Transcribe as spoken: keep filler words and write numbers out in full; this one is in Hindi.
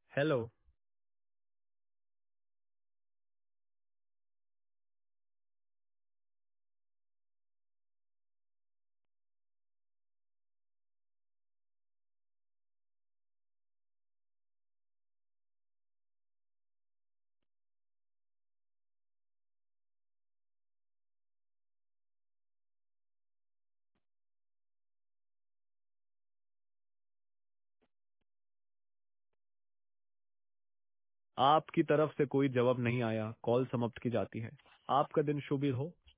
हेलो। आपकी तरफ से कोई जवाब नहीं आया, कॉल समाप्त की जाती है। आपका दिन शुभ हो।